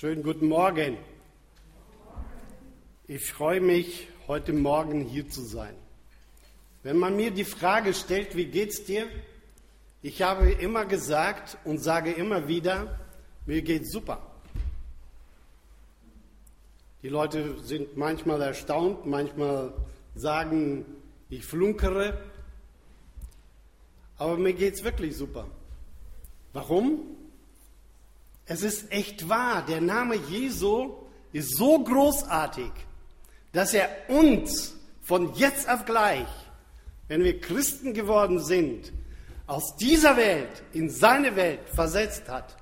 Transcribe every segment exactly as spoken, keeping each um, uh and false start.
Schönen guten Morgen. Ich freue mich, heute Morgen hier zu sein. Wenn man mir die Frage stellt, wie geht's dir? Ich habe immer gesagt und sage immer wieder, mir geht's super. Die Leute sind manchmal erstaunt, manchmal sagen, ich flunkere, aber mir geht's wirklich super. Warum? Es ist echt wahr, der Name Jesu ist so großartig, dass er uns von jetzt auf gleich, wenn wir Christen geworden sind, aus dieser Welt in seine Welt versetzt hat.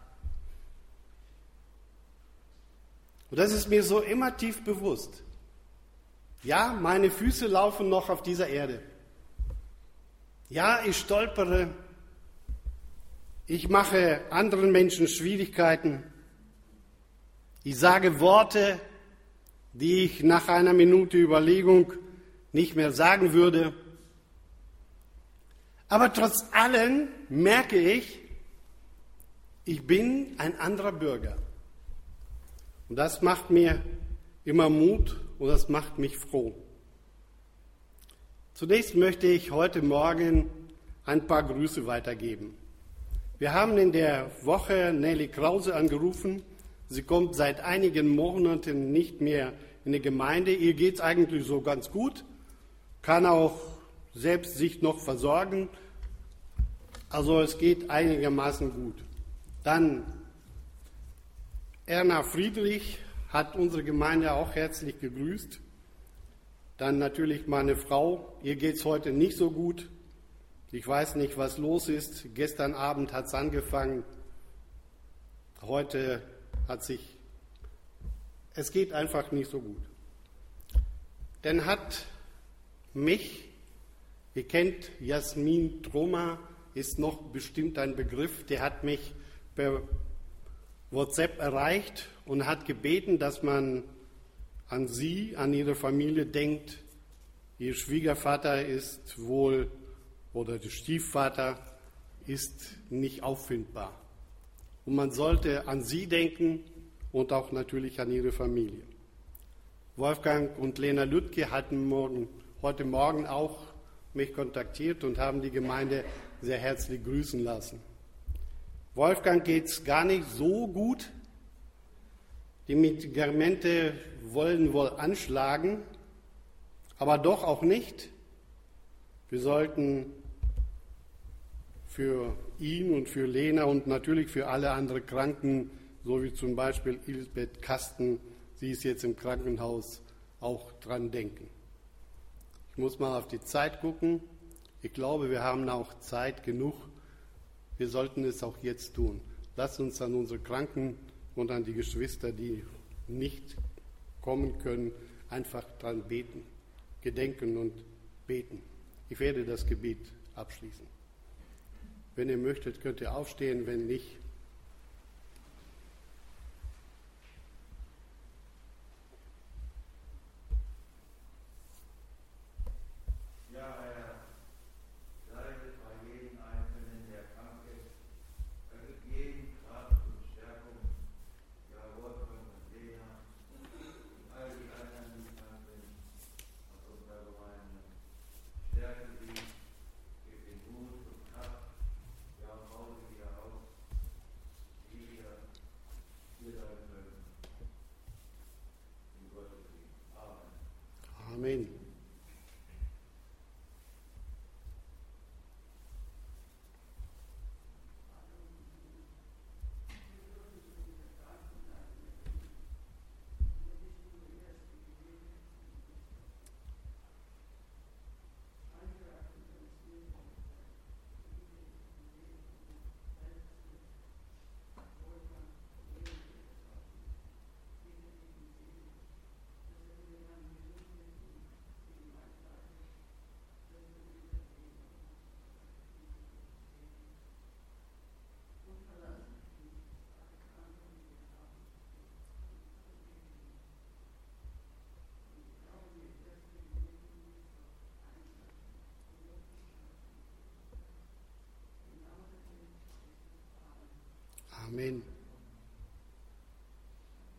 Und das ist mir so immer tief bewusst. Ja, meine Füße laufen noch auf dieser Erde. Ja, ich stolpere. Ich mache anderen Menschen Schwierigkeiten. Ich sage Worte, die ich nach einer Minute Überlegung nicht mehr sagen würde. Aber trotz allem merke ich, ich bin ein anderer Bürger. Und das macht mir immer Mut und das macht mich froh. Zunächst möchte ich heute Morgen ein paar Grüße weitergeben. Wir haben in der Woche Nelly Krause angerufen. Sie kommt seit einigen Monaten nicht mehr in die Gemeinde. Ihr geht es eigentlich so ganz gut, kann auch selbst sich noch versorgen. Also es geht einigermaßen gut. Dann Erna Friedrich hat unsere Gemeinde auch herzlich gegrüßt. Dann natürlich meine Frau. Ihr geht es heute nicht so gut. Ich weiß nicht, was los ist. Gestern Abend hat es angefangen. Heute hat sich, es geht einfach nicht so gut. Dann hat mich, ihr kennt Jasmin Troma, ist noch bestimmt ein Begriff, der hat mich per WhatsApp erreicht und hat gebeten, dass man an sie, an ihre Familie denkt. Ihr Schwiegervater ist wohl, oder der Stiefvater ist nicht auffindbar. Und man sollte an sie denken und auch natürlich an ihre Familie. Wolfgang und Lena Lüttke hatten morgen, heute Morgen auch mich kontaktiert und haben die Gemeinde sehr herzlich grüßen lassen. Wolfgang geht es gar nicht so gut. Die Medikamente wollen wohl anschlagen, aber doch auch nicht. Wir sollten für ihn und für Lena und natürlich für alle anderen Kranken, so wie zum Beispiel Elisabeth Kasten, sie ist jetzt im Krankenhaus, auch dran denken. Ich muss mal auf die Zeit gucken. Ich glaube, wir haben auch Zeit genug. Wir sollten es auch jetzt tun. Lasst uns an unsere Kranken und an die Geschwister, die nicht kommen können, einfach dran beten, gedenken und beten. Ich werde das Gebet abschließen. Wenn ihr möchtet, könnt ihr aufstehen, wenn nicht. Amen. Amen.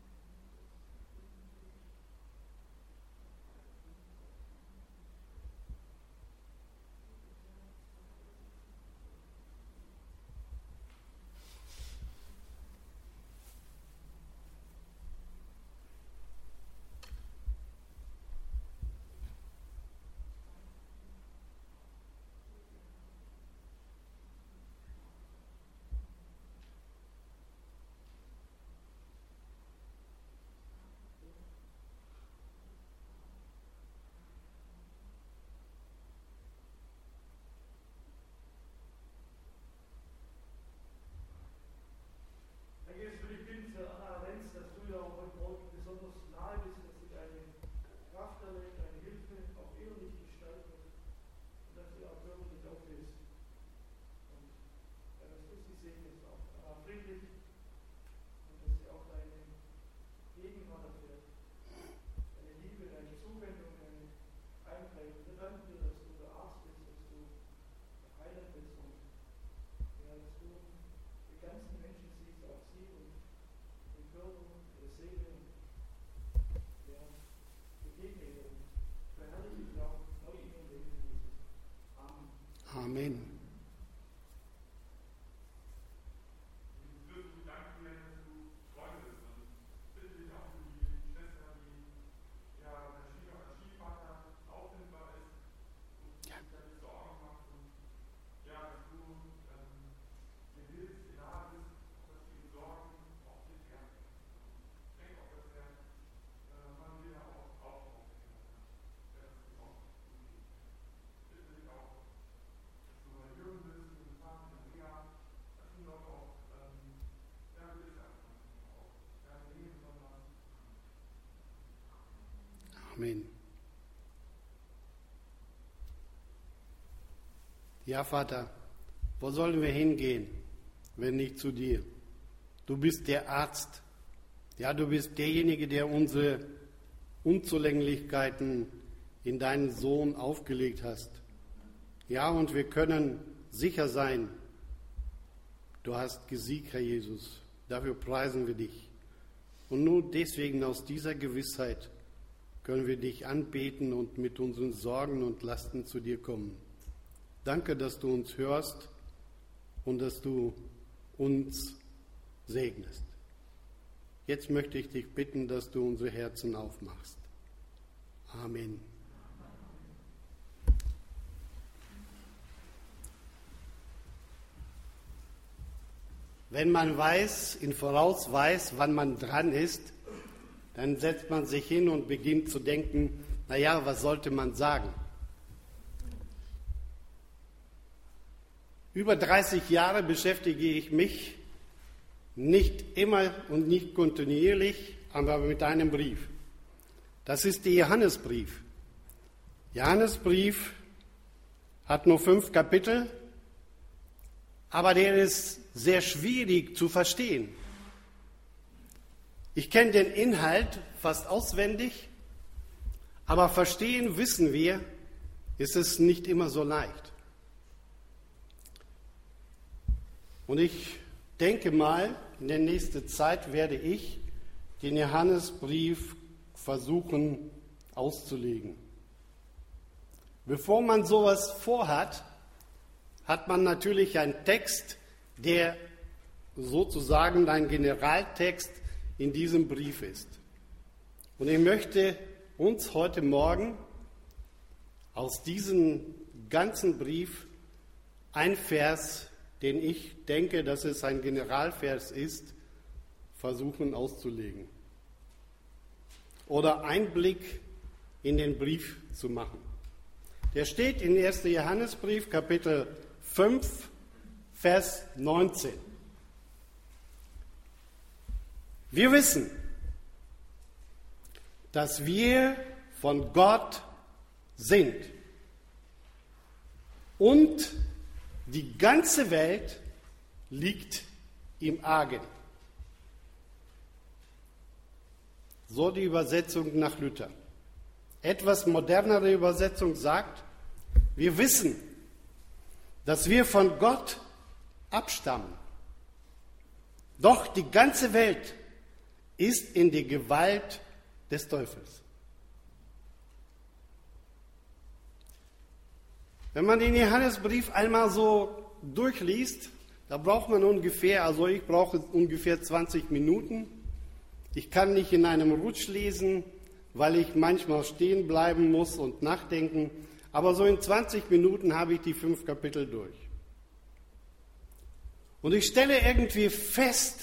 Amen. Amen. Ja, Vater, wo sollen wir hingehen, wenn nicht zu dir? Du bist der Arzt. Ja, du bist derjenige, der unsere Unzulänglichkeiten in deinen Sohn aufgelegt hast. Ja, und wir können sicher sein, du hast gesiegt, Herr Jesus. Dafür preisen wir dich. Und nur deswegen, aus dieser Gewissheit, können wir dich anbeten und mit unseren Sorgen und Lasten zu dir kommen. Danke, dass du uns hörst und dass du uns segnest. Jetzt möchte ich dich bitten, dass du unsere Herzen aufmachst. Amen. Wenn man weiß, im Voraus weiß, wann man dran ist, dann setzt man sich hin und beginnt zu denken, naja, was sollte man sagen? Über dreißig Jahre beschäftige ich mich nicht immer und nicht kontinuierlich, aber mit einem Brief. Das ist der Johannesbrief. Johannesbrief hat nur fünf Kapitel, aber der ist sehr schwierig zu verstehen. Ich kenne den Inhalt fast auswendig, aber verstehen, wissen wir, ist es nicht immer so leicht. Und ich denke mal, in der nächsten Zeit werde ich den Johannesbrief versuchen auszulegen. Bevor man sowas vorhat, hat man natürlich einen Text, der sozusagen ein Generaltext in diesem Brief ist. Und ich möchte uns heute Morgen aus diesem ganzen Brief ein Vers, den ich denke, dass es ein Generalvers ist, versuchen auszulegen. Oder Einblick in den Brief zu machen. Der steht in ersten Johannesbrief, Kapitel fünf, Vers neunzehn. Wir wissen, dass wir von Gott sind und die ganze Welt liegt im Argen. So die Übersetzung nach Luther. Etwas modernere Übersetzung sagt, wir wissen, dass wir von Gott abstammen. Doch die ganze Welt ist in die Gewalt des Teufels. Wenn man den Johannesbrief einmal so durchliest, da braucht man ungefähr, also ich brauche ungefähr zwanzig Minuten. Ich kann nicht in einem Rutsch lesen, weil ich manchmal stehen bleiben muss und nachdenken. Aber so in zwanzig Minuten habe ich die fünf Kapitel durch. Und ich stelle irgendwie fest,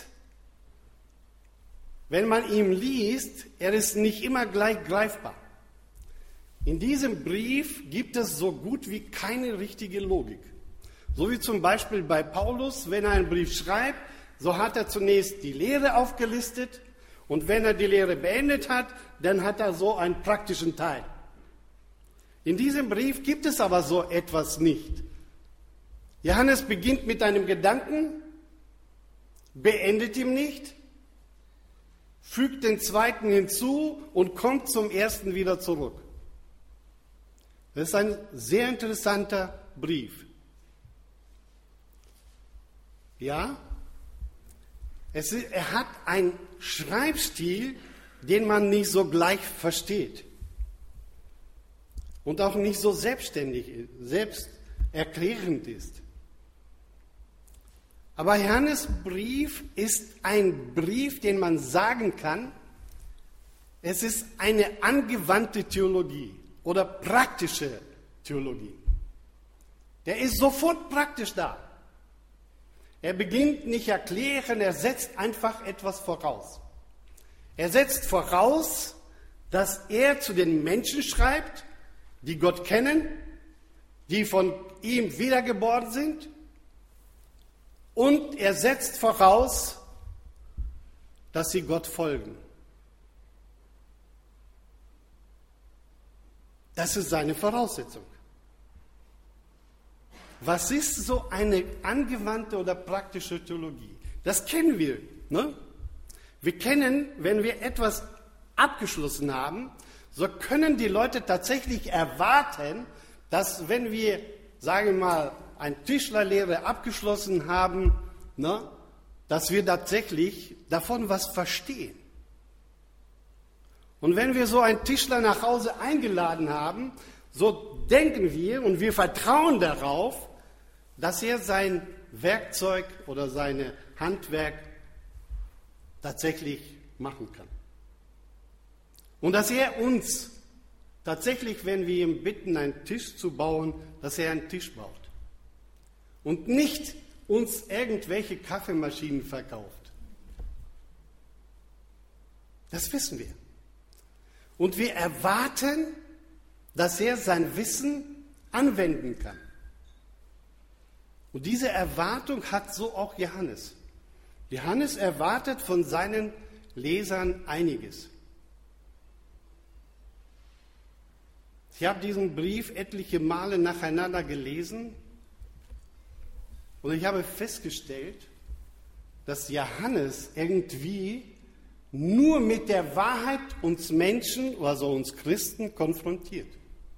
wenn man ihn liest, er ist nicht immer gleich greifbar. In diesem Brief gibt es so gut wie keine richtige Logik. So wie zum Beispiel bei Paulus, wenn er einen Brief schreibt, so hat er zunächst die Lehre aufgelistet und wenn er die Lehre beendet hat, dann hat er so einen praktischen Teil. In diesem Brief gibt es aber so etwas nicht. Johannes beginnt mit einem Gedanken, beendet ihn nicht, fügt den zweiten hinzu und kommt zum ersten wieder zurück. Das ist ein sehr interessanter Brief. Ja, es ist, er hat einen Schreibstil, den man nicht so gleich versteht. Und auch nicht so selbstständig, selbst erklärend ist. Aber Johannes Brief ist ein Brief, den man sagen kann, es ist eine angewandte Theologie oder praktische Theologie. Der ist sofort praktisch da. Er beginnt nicht erklären, er setzt einfach etwas voraus. Er setzt voraus, dass er zu den Menschen schreibt, die Gott kennen, die von ihm wiedergeboren sind. Und er setzt voraus, dass sie Gott folgen. Das ist seine Voraussetzung. Was ist so eine angewandte oder praktische Theologie? Das kennen wir. Ne? Wir kennen, wenn wir etwas abgeschlossen haben, so können die Leute tatsächlich erwarten, dass wenn wir, sagen wir mal, ein Tischlerlehre abgeschlossen haben, ne, dass wir tatsächlich davon was verstehen. Und wenn wir so einen Tischler nach Hause eingeladen haben, so denken wir und wir vertrauen darauf, dass er sein Werkzeug oder sein Handwerk tatsächlich machen kann. Und dass er uns tatsächlich, wenn wir ihn bitten, einen Tisch zu bauen, dass er einen Tisch baut. Und nicht uns irgendwelche Kaffeemaschinen verkauft. Das wissen wir. Und wir erwarten, dass er sein Wissen anwenden kann. Und diese Erwartung hat so auch Johannes. Johannes erwartet von seinen Lesern einiges. Ich habe diesen Brief etliche Male nacheinander gelesen und ich habe festgestellt, dass Johannes irgendwie nur mit der Wahrheit uns Menschen, also uns Christen, konfrontiert.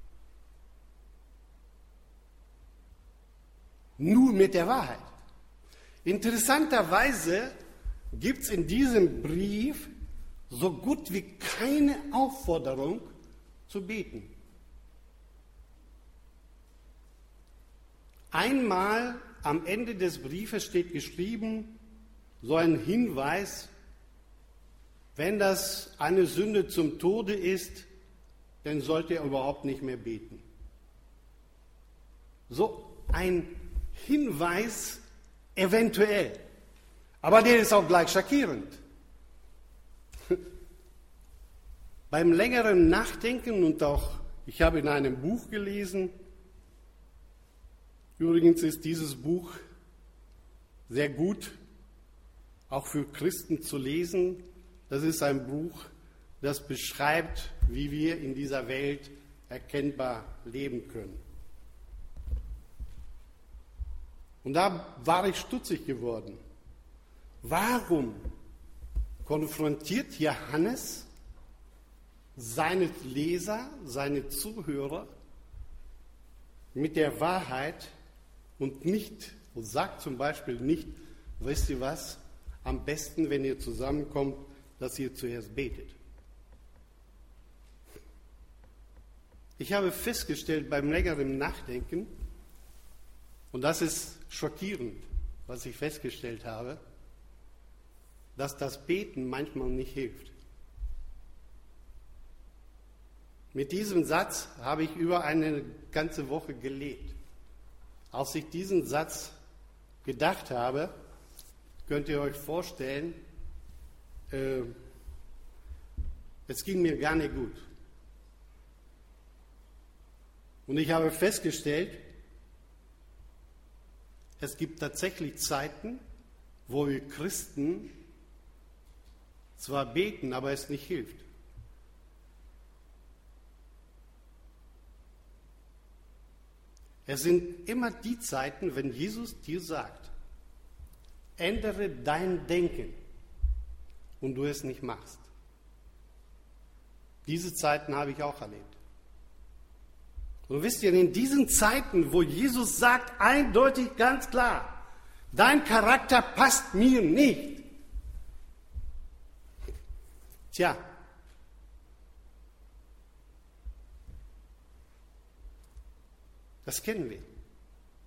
Nur mit der Wahrheit. Interessanterweise gibt es in diesem Brief so gut wie keine Aufforderung zu beten. Einmal am Ende des Briefes steht geschrieben, so ein Hinweis, wenn das eine Sünde zum Tode ist, dann sollte er überhaupt nicht mehr beten. So ein Hinweis eventuell, aber der ist auch gleich schockierend. Beim längeren Nachdenken und auch, ich habe in einem Buch gelesen, übrigens ist dieses Buch sehr gut, auch für Christen zu lesen. Das ist ein Buch, das beschreibt, wie wir in dieser Welt erkennbar leben können. Und da war ich stutzig geworden. Warum konfrontiert Johannes seine Leser, seine Zuhörer mit der Wahrheit und nicht, und sagt zum Beispiel nicht, wisst ihr was, am besten, wenn ihr zusammenkommt, dass ihr zuerst betet. Ich habe festgestellt beim längeren Nachdenken, und das ist schockierend, was ich festgestellt habe, dass das Beten manchmal nicht hilft. Mit diesem Satz habe ich über eine ganze Woche gelebt. Als ich diesen Satz gedacht habe, könnt ihr euch vorstellen, äh, es ging mir gar nicht gut. Und ich habe festgestellt, es gibt tatsächlich Zeiten, wo wir Christen zwar beten, aber es nicht hilft. Es sind immer die Zeiten, wenn Jesus dir sagt, ändere dein Denken und du es nicht machst. Diese Zeiten habe ich auch erlebt. Und wisst ihr, in diesen Zeiten, wo Jesus sagt, eindeutig, ganz klar, dein Charakter passt mir nicht. Tja, das kennen wir.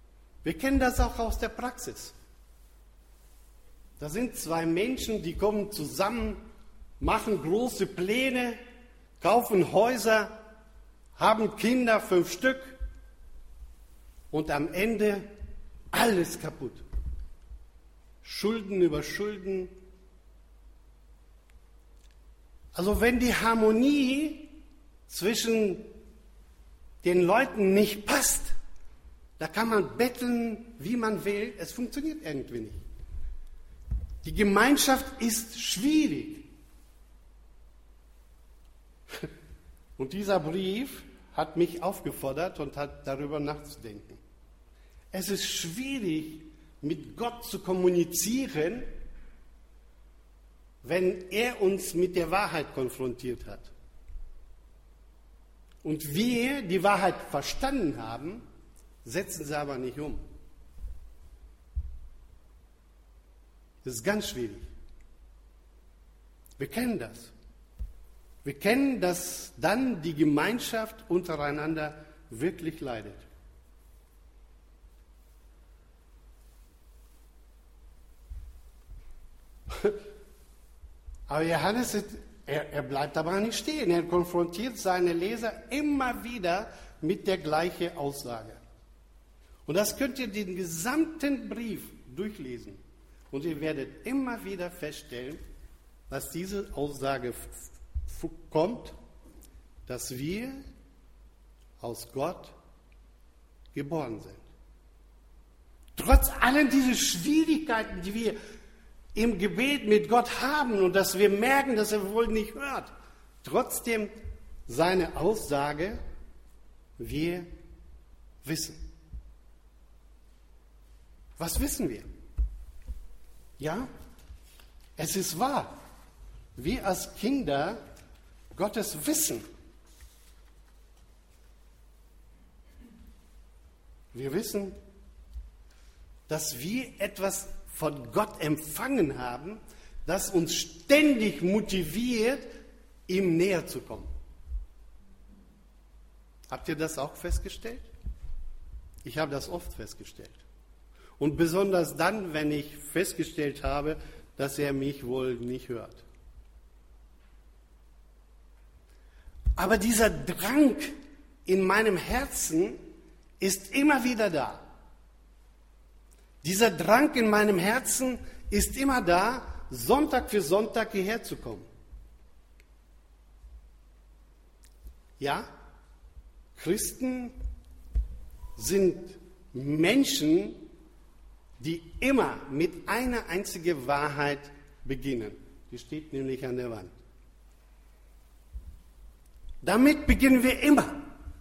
Wir kennen das auch aus der Praxis. Da sind zwei Menschen, die kommen zusammen, machen große Pläne, kaufen Häuser, haben Kinder, fünf Stück, und am Ende alles kaputt. Schulden über Schulden. Also wenn die Harmonie zwischen den Leuten nicht passt, da kann man betteln, wie man will, es funktioniert irgendwie nicht. Die Gemeinschaft ist schwierig. Und dieser Brief hat mich aufgefordert und hat darüber nachzudenken. Es ist schwierig, mit Gott zu kommunizieren, wenn er uns mit der Wahrheit konfrontiert hat. Und wir die Wahrheit verstanden haben, setzen sie aber nicht um. Das ist ganz schwierig. Wir kennen das. Wir kennen, dass dann die Gemeinschaft untereinander wirklich leidet. Aber Johannes, er, er bleibt aber nicht stehen. Er konfrontiert seine Leser immer wieder mit der gleichen Aussage. Und das könnt ihr den gesamten Brief durchlesen. Und ihr werdet immer wieder feststellen, dass diese Aussage f- f- kommt, dass wir aus Gott geboren sind. Trotz allen dieser Schwierigkeiten, die wir im Gebet mit Gott haben und dass wir merken, dass er wohl nicht hört, trotzdem seine Aussage, wir wissen. Was wissen wir? Ja, es ist wahr. Wir als Kinder Gottes wissen. Wir wissen, dass wir etwas von Gott empfangen haben, das uns ständig motiviert, ihm näher zu kommen. Habt ihr das auch festgestellt? Ich habe das oft festgestellt. Und besonders dann, wenn ich festgestellt habe, dass er mich wohl nicht hört. Aber dieser Drang in meinem Herzen ist immer wieder da. Dieser Drang in meinem Herzen ist immer da, Sonntag für Sonntag hierher zu kommen. Ja, Christen sind Menschen, die immer mit einer einzigen Wahrheit beginnen. Die steht nämlich an der Wand. Damit beginnen wir immer.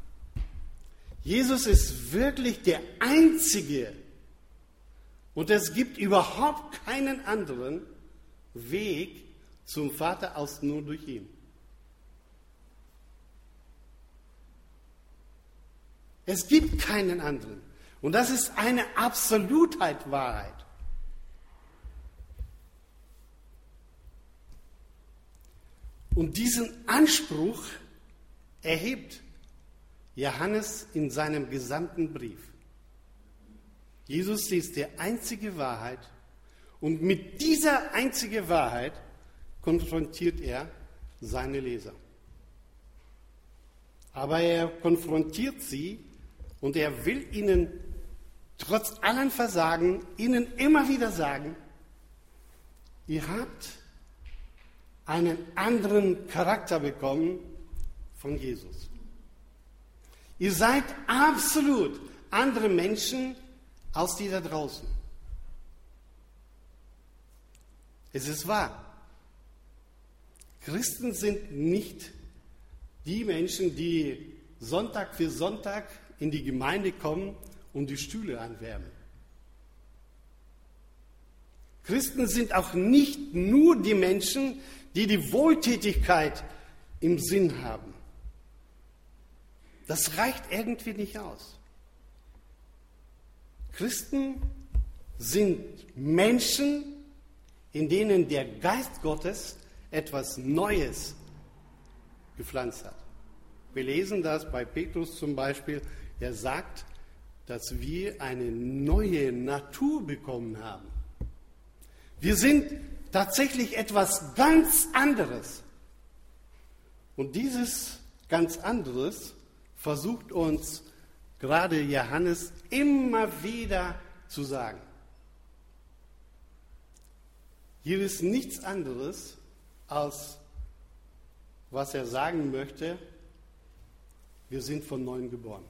Jesus ist wirklich der Einzige und es gibt überhaupt keinen anderen Weg zum Vater als nur durch ihn. Es gibt keinen anderen. Und das ist eine Absolutheit Wahrheit. Und diesen Anspruch erhebt Johannes in seinem gesamten Brief. Jesus ist die einzige Wahrheit und mit dieser einzigen Wahrheit konfrontiert er seine Leser. Aber er konfrontiert sie und er will ihnen trotz allen Versagen ihnen immer wieder sagen, ihr habt einen anderen Charakter bekommen von Jesus. Ihr seid absolut andere Menschen als die da draußen. Es ist wahr. Christen sind nicht die Menschen, die Sonntag für Sonntag in die Gemeinde kommen und die Stühle anwärmen. Christen sind auch nicht nur die Menschen, die die Wohltätigkeit im Sinn haben. Das reicht irgendwie nicht aus. Christen sind Menschen, in denen der Geist Gottes etwas Neues gepflanzt hat. Wir lesen das bei Petrus zum Beispiel. Er sagt, dass wir eine neue Natur bekommen haben. Wir sind tatsächlich etwas ganz anderes. Und dieses ganz anderes versucht uns gerade Johannes immer wieder zu sagen. Hier ist nichts anderes, als was er sagen möchte, wir sind von neuem geboren.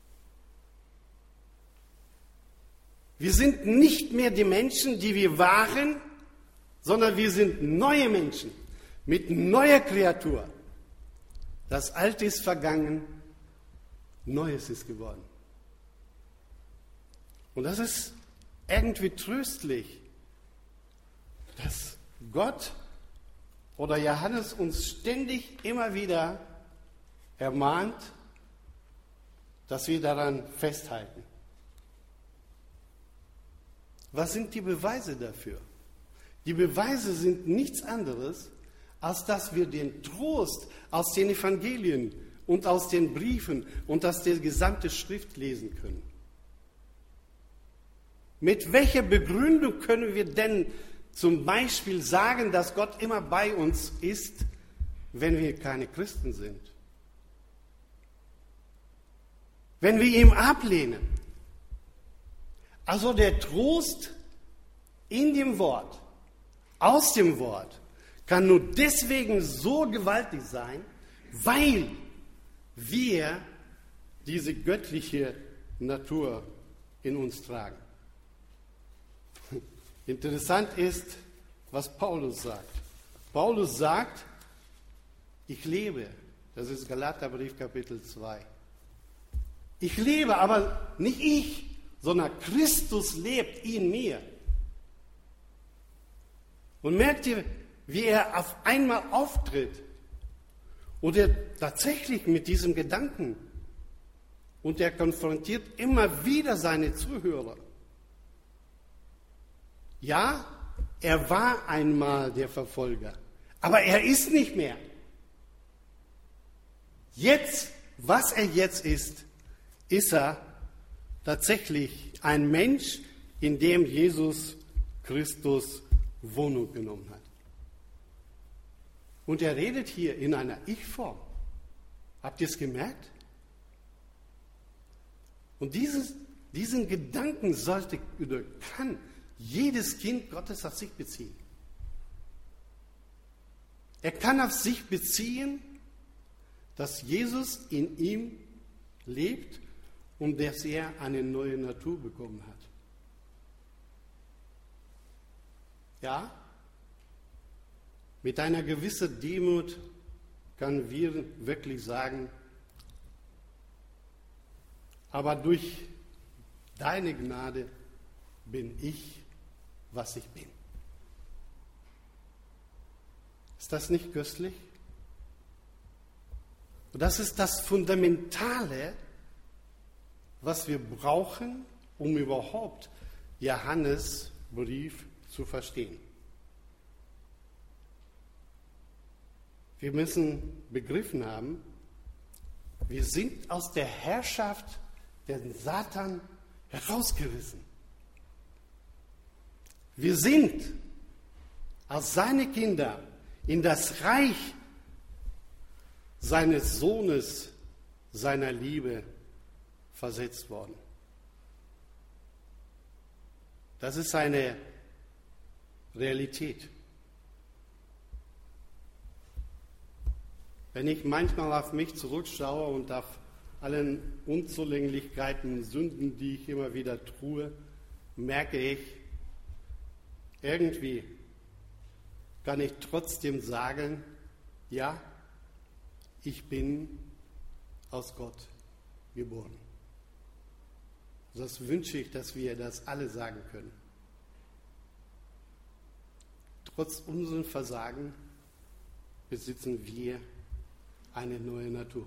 Wir sind nicht mehr die Menschen, die wir waren, sondern wir sind neue Menschen mit neuer Kreatur. Das Alte ist vergangen, Neues ist geworden. Und das ist irgendwie tröstlich, dass Gott oder Johannes uns ständig immer wieder ermahnt, dass wir daran festhalten. Was sind die Beweise dafür? Die Beweise sind nichts anderes, als dass wir den Trost aus den Evangelien und aus den Briefen und aus der gesamten Schrift lesen können. Mit welcher Begründung können wir denn zum Beispiel sagen, dass Gott immer bei uns ist, wenn wir keine Christen sind? Wenn wir ihn ablehnen? Also der Trost in dem Wort, aus dem Wort, kann nur deswegen so gewaltig sein, weil wir diese göttliche Natur in uns tragen. Interessant ist, was Paulus sagt. Paulus sagt, ich lebe. Das ist Galaterbrief Kapitel zwei. Ich lebe, aber nicht ich, sondern Christus lebt in mir. Und merkt ihr, wie er auf einmal auftritt und er tatsächlich mit diesem Gedanken und er konfrontiert immer wieder seine Zuhörer. Ja, er war einmal der Verfolger, aber er ist nicht mehr. Jetzt, was er jetzt ist, ist er tatsächlich ein Mensch, in dem Jesus Christus Wohnung genommen hat. Und er redet hier in einer Ich-Form. Habt ihr es gemerkt? Und dieses, diesen Gedanken sollte oder kann jedes Kind Gottes auf sich beziehen. Er kann auf sich beziehen, dass Jesus in ihm lebt und dass er eine neue Natur bekommen hat. Ja, mit einer gewissen Demut können wir wirklich sagen, aber durch deine Gnade bin ich, was ich bin. Ist das nicht köstlich? Und das ist das Fundamentale, was wir brauchen, um überhaupt Johannes Brief zu verstehen. Wir müssen begriffen haben, wir sind aus der Herrschaft des Satan herausgerissen. Wir sind als seine Kinder in das Reich seines Sohnes, seiner Liebe versetzt worden. Das ist eine Realität. Wenn ich manchmal auf mich zurückschaue und auf allen Unzulänglichkeiten, Sünden, die ich immer wieder tue, merke ich, irgendwie kann ich trotzdem sagen, ja, ich bin aus Gott geboren. Das wünsche ich, dass wir das alle sagen können. Trotz unserem Versagen besitzen wir eine neue Natur.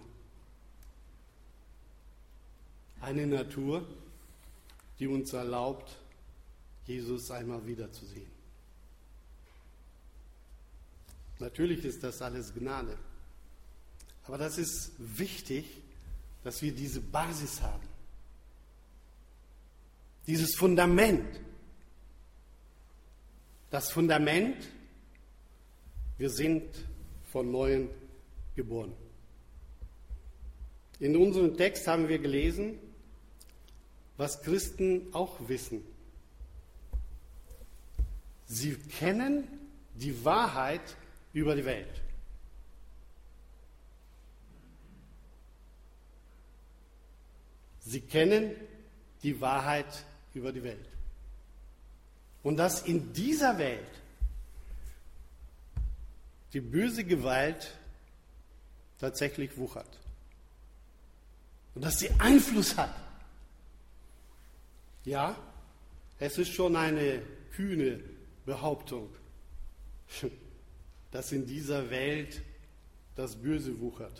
Eine Natur, die uns erlaubt, Jesus einmal wiederzusehen. Natürlich ist das alles Gnade. Aber das ist wichtig, dass wir diese Basis haben. dieses Fundament. Das Fundament, wir sind von Neuem geboren. In unserem Text haben wir gelesen, was Christen auch wissen. Sie kennen die Wahrheit über die Welt. Sie kennen die Wahrheit über die Welt. Und dass in dieser Welt die böse Gewalt tatsächlich wuchert. Und dass sie Einfluss hat. Ja, es ist schon eine kühne Behauptung, dass in dieser Welt das Böse wuchert.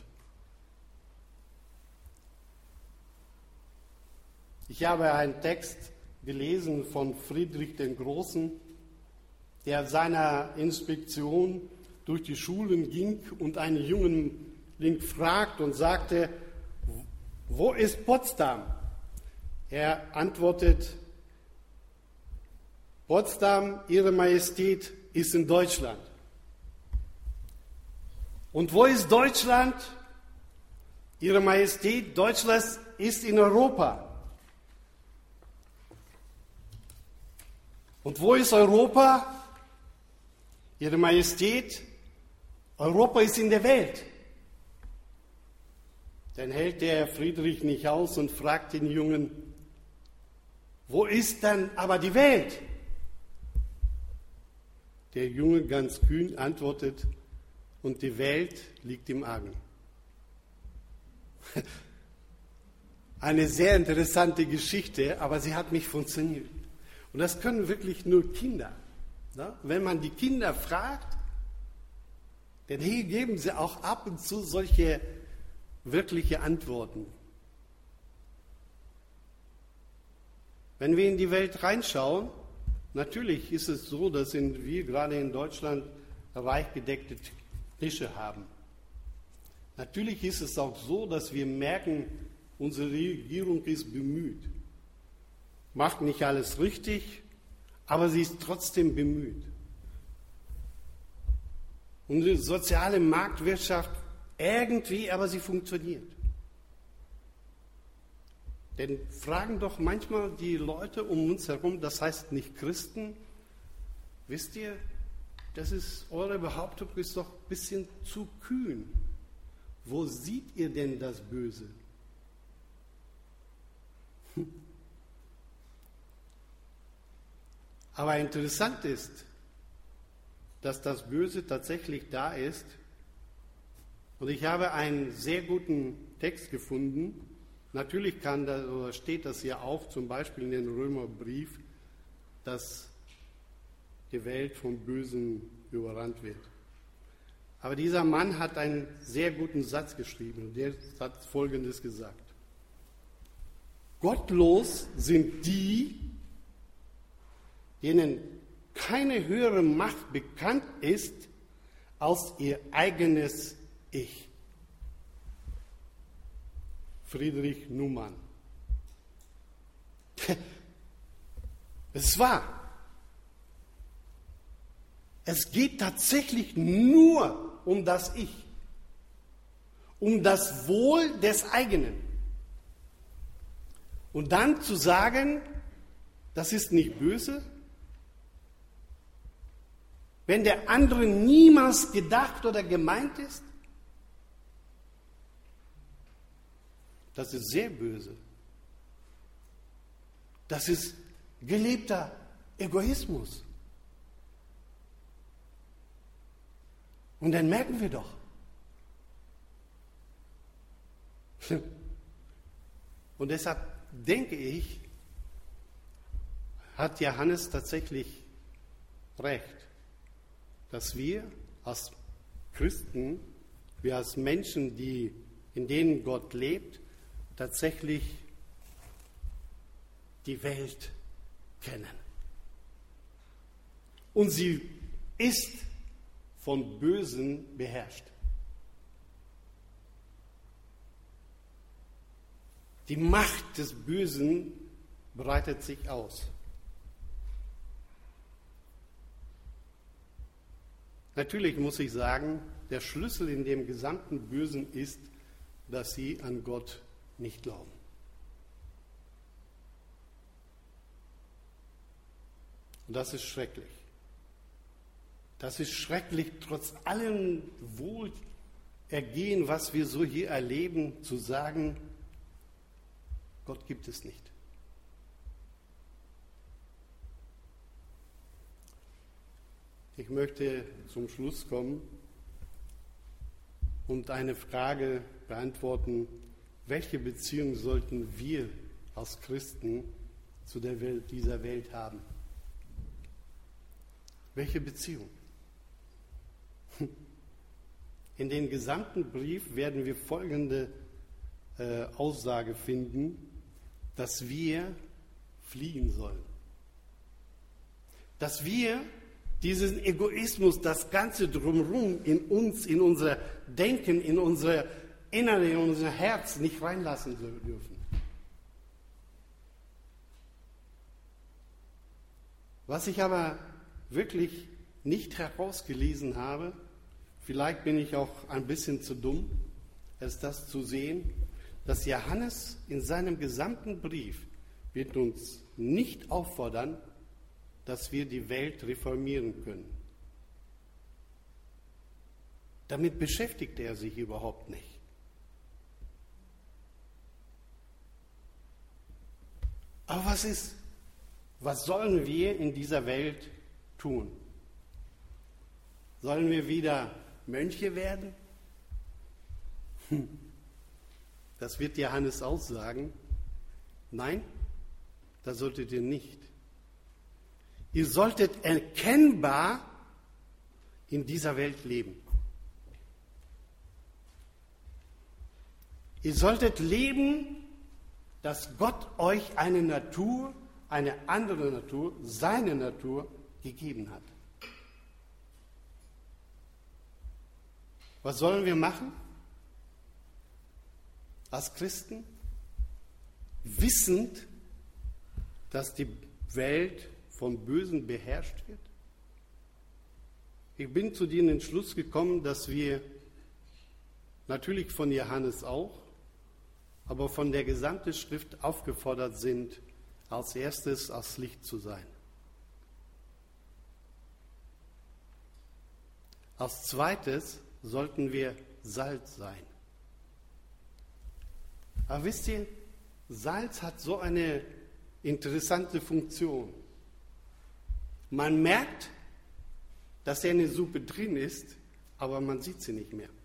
Ich habe einen Text gelesen von Friedrich dem Großen, der seiner Inspektion durch die Schulen ging und einen Jungen fragt und sagte, wo ist Potsdam? Er antwortet, Potsdam, Ihre Majestät, ist in Deutschland. Und wo ist Deutschland? Ihre Majestät, Deutschland ist in Europa. Und wo ist Europa? Ihre Majestät, Europa ist in der Welt. Dann hält der Friedrich nicht aus und fragt den Jungen, wo ist dann aber die Welt? Der Junge ganz kühn antwortet, und die Welt liegt im Argen. Eine sehr interessante Geschichte, aber sie hat nicht funktioniert. Und das können wirklich nur Kinder. Ne? Wenn man die Kinder fragt, dann geben sie auch ab und zu solche wirkliche Antworten. Wenn wir in die Welt reinschauen, natürlich ist es so, dass wir gerade in Deutschland reich gedeckte Tische haben. Natürlich ist es auch so, dass wir merken, unsere Regierung ist bemüht. Macht nicht alles richtig, aber sie ist trotzdem bemüht. Unsere soziale Marktwirtschaft irgendwie, aber sie funktioniert. Denn fragen doch manchmal die Leute um uns herum, das heißt nicht Christen, wisst ihr, das ist, eure Behauptung ist doch ein bisschen zu kühn. Wo seht ihr denn das Böse? Hm. Aber interessant ist, dass das Böse tatsächlich da ist. Und ich habe einen sehr guten Text gefunden. Natürlich kann das, oder steht das hier auch, zum Beispiel in den Römerbrief, dass die Welt vom Bösen überrannt wird. Aber dieser Mann hat einen sehr guten Satz geschrieben. Der hat Folgendes gesagt. Gottlos sind die, denen keine höhere Macht bekannt ist als ihr eigenes Ich. Friedrich Naumann. Es ist wahr. Es geht tatsächlich nur um das Ich, um das Wohl des eigenen. Und dann zu sagen, das ist nicht böse, wenn der andere niemals gedacht oder gemeint ist, das ist sehr böse. Das ist gelebter Egoismus. Und dann merken wir doch. Und deshalb denke ich, hat Johannes tatsächlich recht, dass wir als Christen, wir als Menschen, die, in denen Gott lebt, tatsächlich die Welt kennen. Und sie ist von Bösen beherrscht. Die Macht des Bösen breitet sich aus. Natürlich muss ich sagen, der Schlüssel in dem gesamten Bösen ist, dass sie an Gott nicht glauben. Und das ist schrecklich. Das ist schrecklich, trotz allem Wohlergehen, was wir so hier erleben, zu sagen, Gott gibt es nicht. Ich möchte zum Schluss kommen und eine Frage beantworten: Welche Beziehung sollten wir als Christen zu der Welt, dieser Welt haben? Welche Beziehung? In dem gesamten Brief werden wir folgende äh, Aussage finden, dass wir fliehen sollen. Dass wir diesen Egoismus, das Ganze drumherum in uns, in unser Denken, in unser Innere, in unser Herz nicht reinlassen dürfen. Was ich aber wirklich nicht herausgelesen habe, vielleicht bin ich auch ein bisschen zu dumm, es das zu sehen, dass Johannes in seinem gesamten Brief wird uns nicht auffordern, dass wir die Welt reformieren können. Damit beschäftigt er sich überhaupt nicht. Aber was ist, was sollen wir in dieser Welt tun? Sollen wir wieder Mönche werden? Das wird Johannes auch sagen. Nein, das solltet ihr nicht. Ihr solltet erkennbar in dieser Welt leben. Ihr solltet leben, dass Gott euch eine Natur, eine andere Natur, seine Natur gegeben hat. Was sollen wir machen als Christen? Wissend, dass die Welt vom Bösen beherrscht wird? Ich bin zu dem Entschluss gekommen, dass wir natürlich von Johannes auch, aber von der gesamten Schrift aufgefordert sind, als erstes als Licht zu sein. Als zweites sollten wir Salz sein. Aber wisst ihr, Salz hat so eine interessante Funktion. Man merkt, dass er in der Suppe drin ist, aber man sieht sie nicht mehr.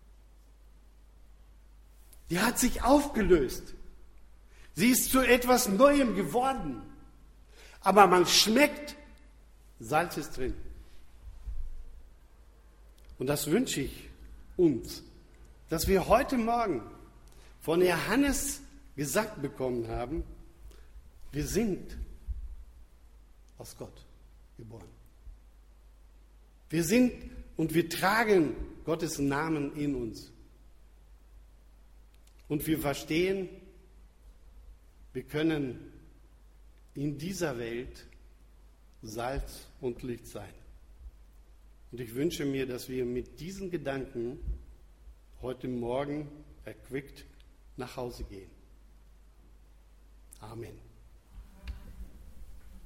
Die hat sich aufgelöst. Sie ist zu etwas Neuem geworden. Aber man schmeckt, Salz ist drin. Und das wünsche ich uns, dass wir heute Morgen von Johannes gesagt bekommen haben, wir sind aus Gott geboren. Wir sind und wir tragen Gottes Namen in uns. Und wir verstehen, wir können in dieser Welt Salz und Licht sein. Und ich wünsche mir, dass wir mit diesen Gedanken heute Morgen erquickt nach Hause gehen. Amen.